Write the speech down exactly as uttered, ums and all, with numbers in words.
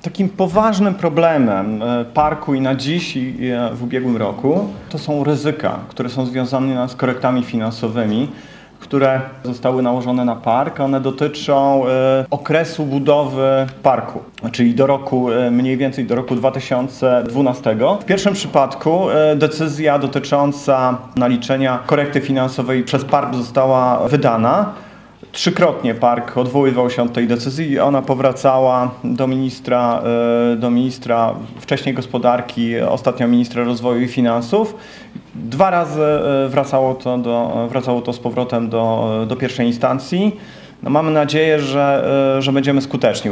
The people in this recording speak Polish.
Takim poważnym problemem parku i na dziś, i w ubiegłym roku to są ryzyka, które są związane z korektami finansowymi, które zostały nałożone na park. One dotyczą okresu budowy parku, czyli do roku, mniej więcej do roku dwa tysiące dwunastego. W pierwszym przypadku decyzja dotycząca naliczenia korekty finansowej przez park została wydana. Trzykrotnie park odwoływał się od tej decyzji i ona powracała do ministra, do ministra wcześniej gospodarki, ostatnio ministra rozwoju i finansów. Dwa razy wracało to, do, wracało to z powrotem do, do pierwszej instancji. No mamy nadzieję, że, że będziemy skuteczni.